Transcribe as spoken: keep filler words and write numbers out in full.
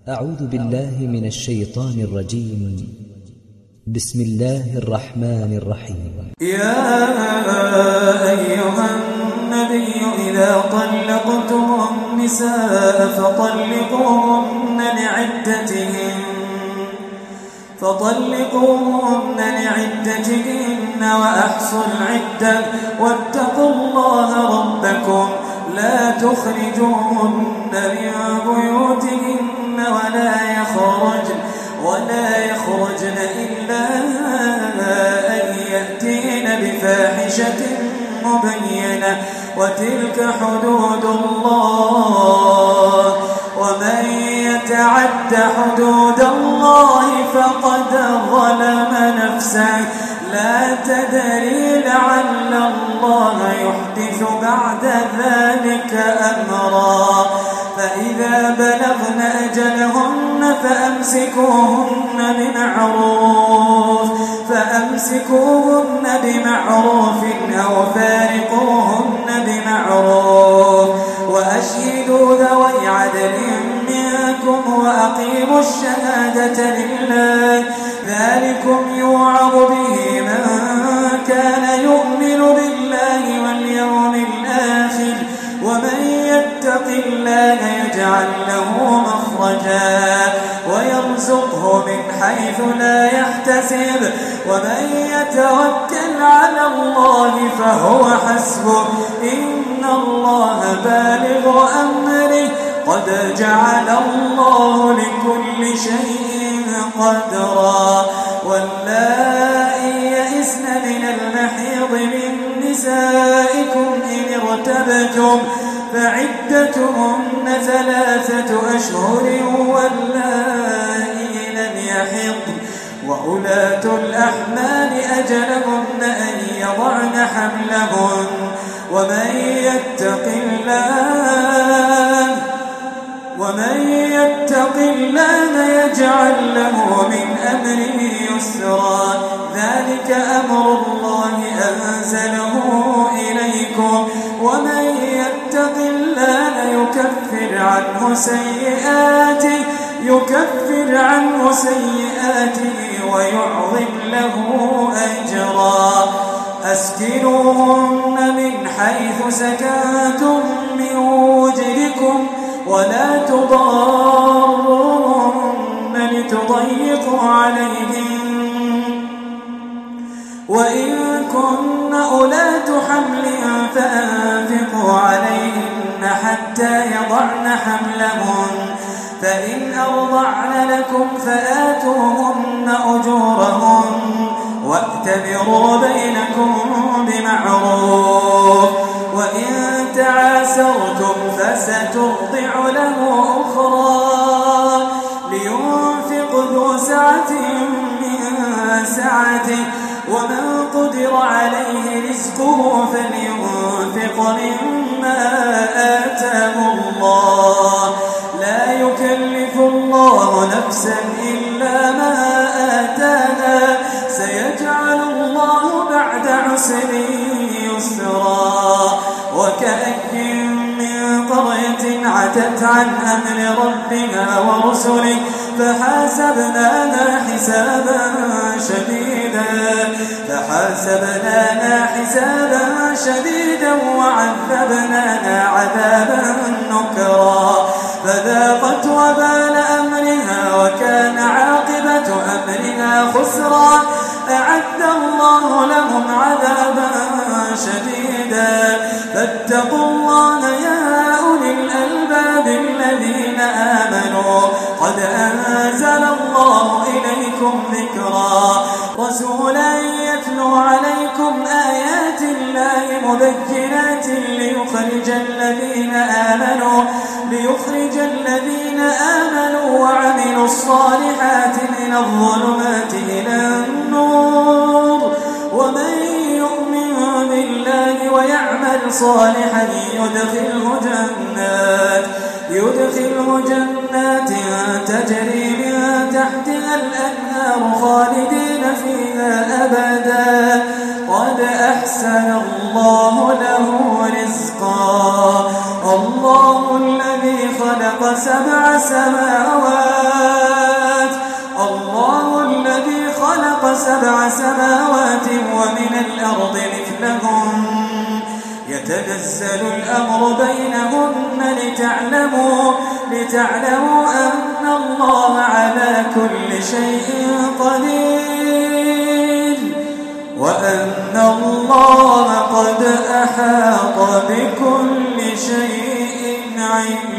أعوذ بالله من الشيطان الرجيم. بسم الله الرحمن الرحيم. يا أيها النبي إذا طلقتم النساء فطلقوهن لعدتهن فطلقوهن لعدتهن وأحصوا العدة واتقوا الله ربكم لا تخرجوهن من بيوتهن ولا يخرجن ولا يخرجن إلا أن يأتين بفاحشة مبينة وتلك حدود الله ومن يتعد حدود الله فقد ظلم نفسه لا تدري لعل الله يحدث بعد ذلك أمرا فإذا بلغن أجلهن فأمسكوهن بمعروف فأمسكوهن بمعروف أو فارقوهن بمعروف وأشهدوا ذوي عدل منكم وأقيموا الشهادة لله ذلكم يوعظ به من كان يؤمن بالله واليوم الآخر ومن يتق الله يجعل له مخرجا ويرزقه من حيث لا يحتسب ومن يتوكل على الله فهو حسبه إن الله بالغ أمره قد جعل الله لكل شيء قدرا واللائي يئسن من المحيض من نسائكم إن ارتبتم فعدتهن ثلاثة أشهر واللائي لم يحضن وأولاة الأحمال أجلهن أن يضعن حملهن ومن يتق الله ومن يتق الله يجعل له من أمره يسرا ذلك أمر الله أنزله إليكم ومن يتق الله يكفر عنه سيئاته يكفر عنه سيئاته ويعظم له أجرا أسكنوهن من حيث سكنتم من وجدكم ولا تضاروهن لتضيقوا عليهن وإن كن أولات حمل فأنفقوا عليهن حتى يضعن حملهن فإن أرضعن لكم فآتوهن أجورهن وأتمروا بينكم بمعروف وإن تعاسرتم فسترضع له أخرى لينفق ذو سعة من سعته ومن قدر عليه رزقه فلينفق مما آتاه الله لا يكلف الله نفسا إلا ما آتاها سيجعل الله بعد عسر يسرا وكأي من قرية عتت عن أمر ربها ورسله فحاسبناها حسابا شديدا فحاسبناها حسابا شديدا وعذبناها عذابا نكرا فذاقت وبال أمرها وكان عاقبة أمرها خسرا أعد الله لهم عذابا شديدا فاتقوا الله يا أولي الألباب الذين آمنوا قد أنزل الله إليكم ذكرا رسولا يتلو عليكم آيات الله مبينات ليخرج الذين آمنوا ليخرج الذين آمنوا وعملوا الصالحات من الظلمات إلى النور ومن يؤمن بالله ويعمل صالحا يدخله جنات يدخله جنات تجري من تحتها الأنهار خالدين فيها أبدا قد أحسن الله له رزقا الله الذي خلق سبع سماوات السماوات ومن الأرض مثلهم يتنزل الأمر بينهن لتعلموا, لتعلموا أن الله على كل شيء قدير وأن الله قد أحاط بكل شيء علما.